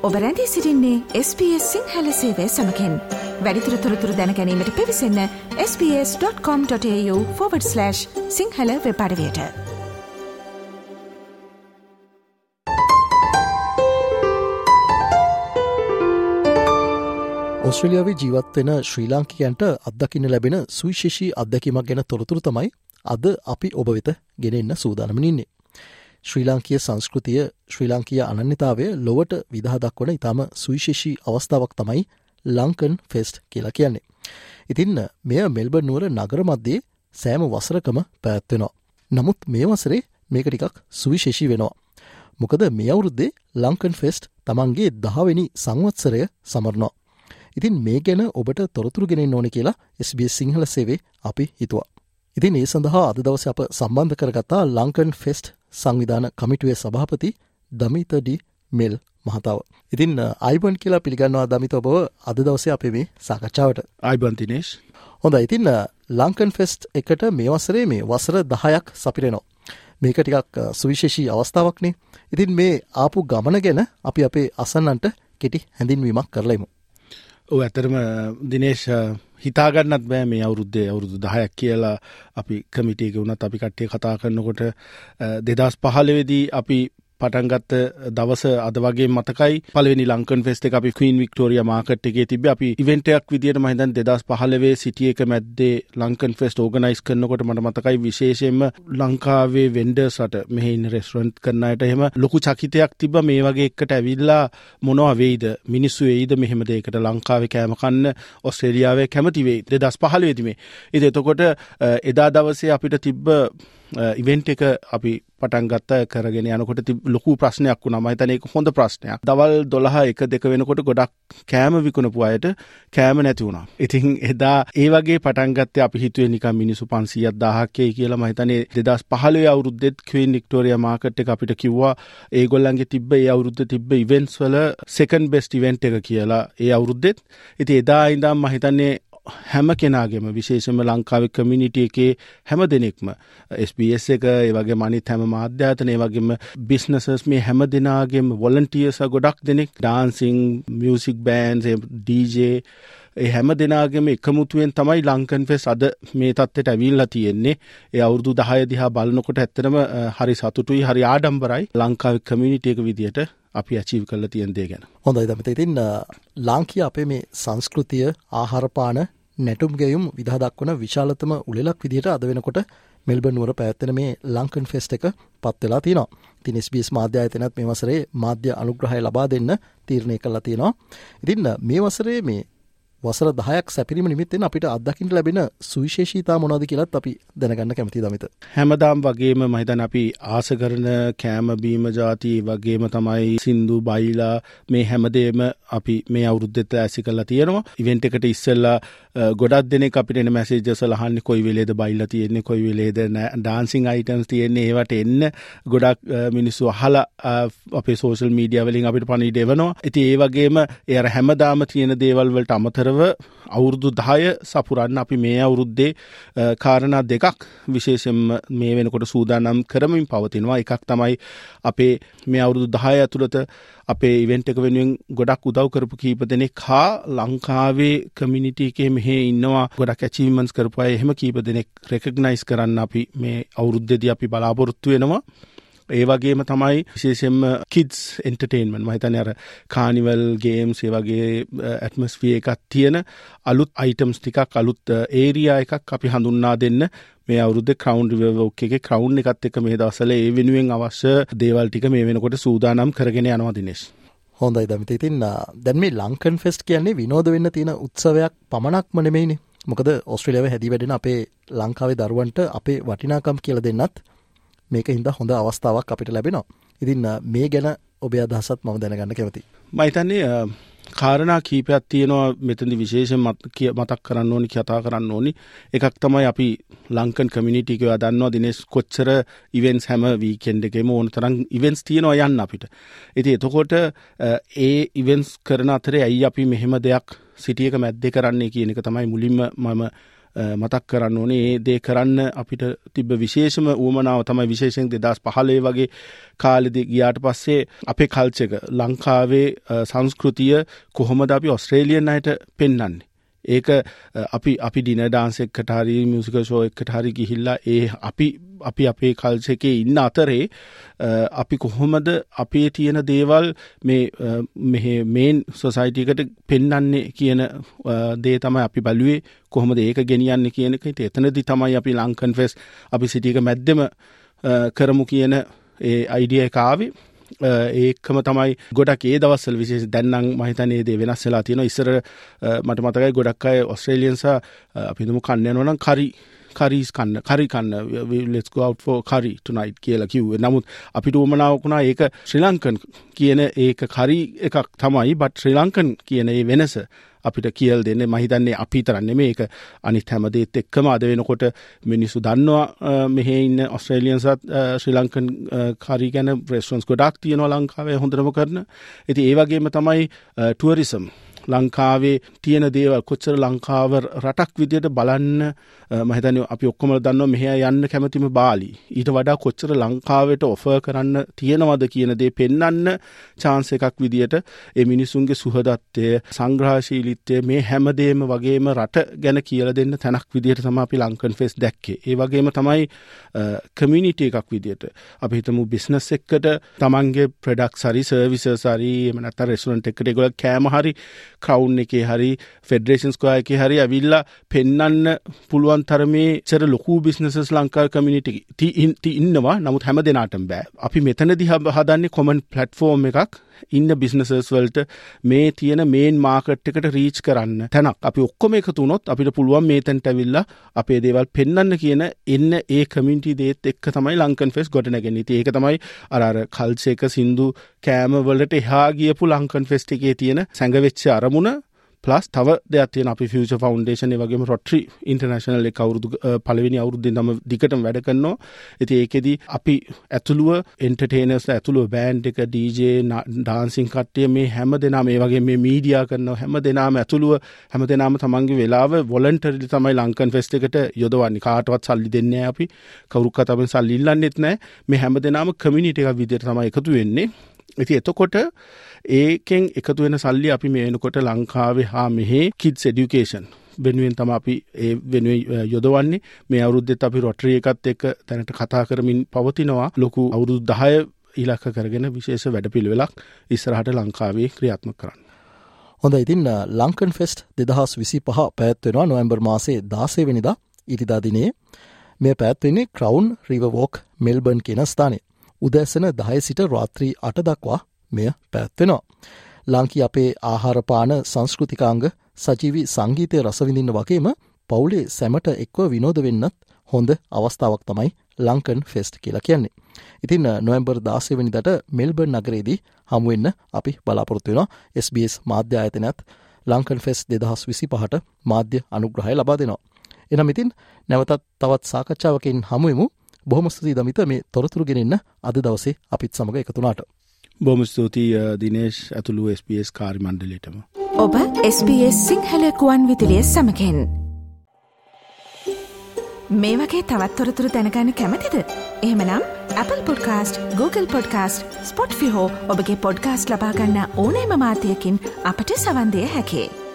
ඔබ රැඳී සිටින්නේ SBS සිංහල සේවය සමගින්. වැඩිදුර තොරතුරු දැන ගැනීමට පිවිසන්න sbs.com.au/සිංහල වෙබ් අඩවියට. ඕස්ට්‍රේලියාවේ ජීවත් වෙන ශ්‍රී ලාංකිකයන්ට අත්දකින්න ලැබෙන සුවිශේෂී අත්දැකීමක් ගැන තොරතුරු තමයි අද අපි ඔබ වෙත ගෙන එන්න සූදානම්ව ඉන්නේ. ශ්‍රී ලාංකීය සංස්කෘතිය, ශ්‍රී ලාංකීය අනන්‍යතාවය ලොවට විදහා දක්වන ඉතාම සුවිශේෂී අවස්ථාවක් තමයි ලංකන් ෆෙස්ට් කියලා කියන්නේ. ඉතින් මෙය මෙල්බර්න් නුවර නගර මැදේ සෑම වසරකම පැවැත්වෙනවා. නමුත් මේ වසරේ මේක ටිකක් සුවිශේෂී වෙනවා. මොකද මේ අවුරුද්දේ ලංකන් ෆෙස්ට් තමන්ගේ 10 වෙනි සංවත්සරය සමරනවා. ඉතින් මේ ගැන ඔබට තොරතුරු ගෙනෙන්න ඕනේ කියලා SBS සිංහල සේවයේ අපි හිතුවා. ඉතින් ඒ සඳහා අද දවසේ අප සම්බන්ධ කරගත්තා ලංකන් ෆෙස්ට් සංවිධාන කමිටුවේ සභාපති දමිත ඩි මෙල් මහතාව. ඉතින් අයිබන් කියලා පිළිගන්නවා දමිත ඔබව අද දවසේ අපේ මේ සාකච්ඡාවට. අයිබන් දිනේෂ්. හොඳයි. ඉතින් ලංකන් ෆෙස්ට් එකට මේ වසරේ මේ වසර 10ක් සපිරෙනවා. මේක ටිකක් සුවිශේෂී අවස්ථාවක්නේ. ඉතින් මේ ආපු ගමන ගැන අපි අපේ අසන්නන්ට කෙටි හැඳින්වීමක් කරලෙමු. ඔව් ඇත්තටම දිනේෂ් හිතාගන්නත් බෑ මේ අවුරුද්දේ අවුරුදු 10ක් කියලා අපි කමිටි එකේ වුණත් අපි කට්ටිය කතා කරනකොට 2015 දී අපි පටන් ගත්ත දවස අද වගේ මතකයි. පළවෙනි ලංකන් ෆෙස්ට් එක අපි ක්වීන් වික්ටෝරියා මාකට් එකේ තිබ්බේ. අපි ඉවෙන්ට් එකක් විදියට මම හිතන්නේ 2015 සිටි එක මැද්දේ ලංකන් ෆෙස්ට් ඕගනයිස් කරනකොට මට මතකයි විශේෂයෙන්ම ලංකාවේ වෙන්ඩර්ස්ට මෙහි ඉන්න රෙස්ටොරන්ට් කරන අයට එහෙම ලොකු චකිතයක් තිබ්බා. මේ වගේ එකට ඇවිල්ලා මොනවා වෙයිද, මිනිස්සු වෙයිද මෙහෙම දෙයකට ලංකාවේ කෑම කන්න ඕස්ට්‍රේලියාවේ කැමති වෙයි 2015 දී මේ. ඉතින් එතකොට එදා දවසේ අපිට තිබ්බ ඉවෙන්ට් එක අපි පටන් ගත්ත කරගෙන යනකොට ලොකු ප්‍රශ්නයක් වුණා. මම හිතන්නේ ඒක හොඳ ප්‍රශ්නයක්. දවල් 12 වෙනකොට ගොඩක් කෑම විකුණපු අයට කෑම නැති වුණා. ඉතින් එදා ඒ වගේ පටන් ගත්තේ අපි හිතුවේ නිකන් මිනිස්සු 500ක් 1000ක් එයි කියලා. මම හිතන්නේ 2015 අවුරුද්දෙත් ක්වීන් වික්ටෝරියා මාකට් එක අපිට කිව්වා ඒගොල්ලන්ගේ තිබ්බ ඒ අවුරුද්දේ තිබ්බ ඉවෙන්ට්ස් වල සෙකන්ඩ් බෙස්ට් ඉවෙන්ට් එක කියලා ඒ අවුරුද්දෙත්. ඉතින් එදා ඉඳන් මම හිතන්නේ හැම කෙනාගේම විශේෂයෙන්ම ලංකාවේ කමියුනිටි එකේ හැම දෙනෙක්ම SBS එක ඒ වගේම අනිත් හැම මාධ්‍ය ආයතන ඒ වගේම බිස්නසස් මේ හැම දෙනාගේම වොලන්ටියර්ස් ගොඩක් දෙනෙක් ඩාන්සින් මියුසික් බෑන්ඩ්ස් DJ ඒ හැම දෙනාගේම එකමුතුවෙන් තමයි ලංකන් ෆෙස්ට් අද මේ තත්ත්වයට ඇවිල්ලා තියෙන්නේ. ඒ අවුරුදු 10 දිහා බලනකොට ඇත්තටම හරි සතුටුයි, හරි ආඩම්බරයි ලංකාවේ කමියුනිටි එක විදියට අපි අචීව් කරලා තියෙන දේ ගැන. හොඳයි දමිත. ඉතින් ලාංකීය අපේ මේ සංස්කෘතිය, ආහාරපාන, නැටුම් ගෙයුම් විදහා දක්වන විශාලතම උළෙලක් විදිහට අද වෙනකොට මෙල්බර්න් නුවර පැවැත්වෙන මේ ලංකන් ෆෙස්ට් එක පත් වෙලා තියෙනවා. ඉතින් SBS මාධ්‍ය ආයතනයත් මේ වසරේ මාධ්‍ය අනුග්‍රහය ලබා දෙන්න තීරණය කළා තියෙනවා. ඉතින් මේ වසරේ මේ වසර 10ක් සැපිරීම නිමිත්තෙන් අපිට අත්දකින්න ලැබෙන සුවිශේෂීතා මොනවද කියලාත් අපි දැනගන්න කැමතියි දමිත. හැමදාම වගේම මම හිතන්නේ අපි ආස කරන කෑම බීම ಜಾති වගේම තමයි සින්දු බයිලා මේ හැමදේම අපි මේ අවුරුද්දෙත් ඇසි කරලා තියෙනවා. ඉවෙන්ට් එකට ඉස්සෙල්ලා ගොඩක් දෙනෙක් අපිට එන මැසේජස් වල අහන්නේ කොයි වෙලේද බයිලා තියෙන්නේ, කොයි වෙලේද ඩාන්සින් අයිටම්ස් තියෙන්නේ. ඒවට එන්න ගොඩක් මිනිස්සු අහලා අපේ සෝෂල් මීඩියා වලින් අපිට පණිවිඩ එවනවා. ඉතින් ඒ වගේම ඒ අර හැමදාම තියෙන දේවල් වලට අමතරව අවුරුදු 10 සපුරන්න අපි මේ අවුරුද්දේ කාරණා දෙකක් විශේෂයෙන්ම මේ වෙනකොට සූදානම් කරමින් පවතිනවා. එකක් තමයි අපේ මේ අවුරුදු 10 ඇතුළත අපේ ඉවෙන්ට් එක වෙනුවෙන් ගොඩක් උදව් කරපු කීප දෙනෙක් හා ලංකාවේ කමියුනිටි එකේ මෙහෙ ඉන්නවා ගොඩක් ඇචීව්මන්ට්ස් කරපු අය එහෙම කීප දෙනෙක් රෙකග්නයිස් කරන්න අපි මේ අවුරුද්දේදී අපි බලාපොරොත්තු වෙනවා. ඒ වගේම තමයි විශේෂයෙන්ම කිඩ්ස් එන්ටර්ටේන්මන්ට් මම හිතන්නේ අර කානිවල් ගේම්ස් ඒ වගේ ඇට්මොස්ෆියර් එකක් තියෙන අලුත් අයිටම්ස් ටිකක් අලුත් ඒරියා එකක් අපි හඳුන්වා දෙන්න මේ අවුරුද්දේ ක්‍රවුන් රිවර් වොක් එකේ ක්‍රවුන් එකත් එක්ක මේ දවස්වල ඒ වෙනුවෙන් අවශ්‍ය දේවල් ටික මේ වෙනකොට සූදානම් කරගෙන යනවා දිනේෂ්. හොඳයි දමිත. ඉතින් දැන් මේ ලංකන් ෆෙස්ට් කියන්නේ විනෝද වෙන්න තියෙන උත්සවයක් පමණක්ම නෙමෙයිනේ. මොකද ඕස්ට්‍රේලියාවේ හැදී වැඩෙන අපේ ලංකාවේ දරුවන්ට අපේ වටිනාකම් කියලා දෙන්නත් මේක හින්දා හොඳ අවස්ථාවක් අපිට ලැබෙනවා. ඉතින් මේ ගැන ඔබේ අදහසත් මම දැනගන්න කැමතියි. මම හිතන්නේ කාරණා කීපයක් තියෙනවා මෙතනදී විශේෂයෙන් මතක් කරන්න ඕනි, කතා කරන්න ඕනි. එකක් තමයි අපි ලංකන් කමියුනිටි එකේ දන්නවා දිනේෂ් කොච්චර ඉවෙන්ට්ස් හැම වීකෙන්ඩ් එකේම ඕන තරම් ඉවෙන්ට්ස් තියෙනවා යන්න අපිට. ඉතින් එතකොට ඒ ඉවෙන්ට්ස් කරන අතරේ ඇයි අපි මෙහෙම දෙයක් සිටි එක මැද්දේ කරන්නේ කියන එක තමයි මුලින්ම මම මතක් කරන්න ඕනේ. ඒ දේ කරන්න අපිට තිබ්බ විශේෂම උවමනාව තමයි විශේෂයෙන් 2015 වගේ කාලෙදී ගියාට පස්සේ අපේ කල්චර් එක ලංකාවේ සංස්කෘතිය කොහොමද අපි ඔස්ට්‍රේලියන් අයට පෙන්වන්නේ. ඒක අපි ඩිනර් ඩාන්ස් එකකට හරි මියුසිකල් ෂෝ එකකට හරි ගිහිල්ලා අපි අපේ කල්චර් එකේ ඉන්න අතරේ අපි කොහොමද අපේ තියෙන දේවල් මේ මේන් සොසයිටි එකට පෙන්වන්නේ කියන දේ තමයි අපි බලුවේ. කොහොමද ඒක ගෙනියන්නේ කියන එක. එතනදී තමයි අපි ලංකන් ෆෙස්ට් අපි සිටි එක මැද්දෙම කරමු කියන ඒ අයිඩියා එක ආවේ. ඒකම තමයි ගොඩක් ඒ දවස්වල විශේෂ දැන් නම් මම හිතන්නේ දේ වෙනස් වෙලා තියෙනවා. ඉස්සර මට මතකයි ගොඩක් අය ඔස්ට්‍රේලියන්ස් අපි හිතමු කන්න යනවා නම් curry කන්න let's go out for curry tonight කියලා කිව්වේ. නමුත් අපිට උවමනාවක් වුණා ඒක ශ්‍රී ලංකන් කියන ඒක curry එකක් තමයි, but ශ්‍රී ලංකන් කියන ඒ වෙනස අපිට කියලා දෙන්නේ. මම හිතන්නේ අපි තරම් නෙමෙයි, ඒක අනිත් හැම දෙයත් එක්කම අද වෙනකොට මිනිස්සු දන්නවා. මෙහි ඉන්න ඔස්ට්‍රේලියන්ස්ත් ශ්‍රී ලංකන් curry ගැන රෙස්ටොරන්ට්ස් ගොඩක් තියෙනවා ලංකාවේ හොඳටම කරන. ඉතින් ඒ වගේම තමයි ටුවරිසම් ලංකාවේ තියෙන දේවල් කොච්චර ලංකාව රටක් විදියට බලන්න. මම හිතන්නේ අපි ඔක්කොම දන්නවා මෙහෙ යන්න කැමතිම බාලි. ඊට වඩා කොච්චර ලංකාවට ඔෆර් කරන්න තියෙනවද කියන දේ පෙන්වන්න chance එකක් විදියට ඒ මිනිසුන්ගේ සුහදත්වය, සංග්‍රහශීලීත්වය, මේ හැමදේම වගේම රට ගැන කියලා දෙන්න තැනක් විදියට තමයි අපි ලංකන් ෆෙස්ට් දැක්කේ. ඒ වගේම තමයි කමියුනිටි එකක් විදියට අපි හිතමු බිස්නස් එකකට තමන්ගේ ප්‍රොඩක්ට්ස් හරි සර්විසස් හරි එහෙම නැත්නම් රෙස්ටොරන්ට් එකකට ඒගොල්ලෝ කෑම හරි ක්‍රවුන් එකේ හරි ෆෙඩරේෂන් ස්ක්වයර් එකේ හරි ඇවිල්ලා පෙන්වන්න පුළුවන් තරමේ චර ලොකු බිස්නසස් ලංකාවේ කමියුනිටි ඉන්නවා. නමුත් හැම දෙනාටම බෑ. අපි මෙතනදී හදන්නේ කොමන් ප්ලැට්ෆෝම් එකක් ඉන්න බිස්නසස් වලට මේ තියෙන මේන් මාකට් එකට රීච් කරන්න තැනක්. අපි ඔක්කොම එකතු වුණොත් අපිට පුළුවන් මේතෙන්ට ඇවිල්ලා අපේ දේවල් පෙන්වන්න කියන එන්න ඒ කමියුනිටි දේත් එක්ක තමයි ලංකන් ෆෙස්ට් ගොඩනගන්නේ. ඉතින් ඒක තමයි අර කල්චර් එක සින්දු කෑම වලට එහා ගියපු ලංකන් ෆෙස්ට් එකේ තියෙන සැඟවෙච්ච අරමුණ. ප්ලස් තව දෙයක් තියෙන අපි ෆියුචර් ෆවුන්ඩේෂන් ඒ වගේම රොටරි ඉන්ටර්නැෂනල් එක අවුරුදු පළවෙනි අවුරුද්දෙන් තමයි දිගටම වැඩ කරනවා. ඉතින් ඒකෙදි අපි ඇතුළුව එන්ටර්ටේනර්ස්ලා ඇතුළුව බෑන්ඩ් එක DJ ඩාන්සින් කට්ටිය මේ හැමදෙනාම ඒ වගේ මේ මීඩියා කරන හැමදෙනාම ඇතුළුව හැමදෙනාම තමන්ගේ වෙලාව වොලන්ටරිලි තමයි ලංකන් ෆෙස්ට් එකට යොදවන්නේ. කාටවත් සල්ලි දෙන්නේ නැහැ අපි. කවුරුත් අපෙන් සල්ලි ඉල්ලන්නෙත් නැහැ. මේ හැමදෙනාම කමියුනිටි එකක් විදියට තමයි එකතු වෙන්නේ. ඉතින් එතකොට ඒකෙන් එකතු වෙන සල්ලි අපි මේ වෙනකොට ලංකාවේ හා මෙහි kids education වෙනුවෙන් තමයි අපි ඒ වෙනුවෙන් යොදවන්නේ. මේ අවුරුද්දෙත් අපි රොටරි එකත් එක්ක දැනට කතා කරමින් පවතිනවා. ලොකු අවුරුදු 10 ඉලක්ක කරගෙන විශේෂ වැඩපිළිවෙලක් ඉස්සරහට ලංකාවේ ක්‍රියාත්මක කරන්න. හොඳයි. ඉතින් ලංකන් ෆෙස්ට් 2025 පැවැත්වෙනවා නොවැම්බර් මාසයේ 16 වෙනිදා ඉරිදා දිනේ. මේ පැවැත්වෙන්නේ ක්‍රවුන් රිවර් වෝක් මෙල්බර්න් කියන ස්ථානයේ. උදෑසන 10 සිට රාත්‍රී 8 දක්වා මෙය පැවැත්වෙනවා. ලංකී අපේ ආහාරපාන සංස්කෘතිකාංග සජීවී සංගීතය රසවිඳින්න වගේම පවුලේ සැමට එක්ව විනෝද වෙන්නත් හොඳ අවස්ථාවක් තමයි ලංකන් ෆෙස්ට් කියලා කියන්නේ. ඉතින් නොවැම්බර් 16 වෙනිදාට මෙල්බර්න් නගරයේදී හමු වෙන්න අපි බලාපොරොත්තු වෙනවා. SBS මාධ්‍ය ආයතනයත් ලංකන් ෆෙස්ට් 2025ට මාධ්‍ය අනුග්‍රහය ලබා දෙනවා. එනම් ඉතින් නැවතත් තවත් සාකච්ඡාවකින් හමු වෙමු. බොහොම ස්තුතියි දමිත මේ තොරතුරු ගෙනෙන්න අද දවසේ අපිත් සමග එකතු වුණාට. බොහොම ස්තුතියි දිනේෂ් ඇතුළු SBS කාර්ය මණ්ඩලයටම. ඔබ SBS සිංහල කුවන් විදුලිය සමගින් මේ වගේ තවත් තොරතුරු දැනගන්න කැමතිද? එහෙමනම් Apple Podcast, Google Podcast, Spotify හෝ ඔබගේ පොඩ්කාස්ට් ලබා ගන්න ඕනෑම මාධ්‍යයකින් අපට සවන් දිය හැකියි.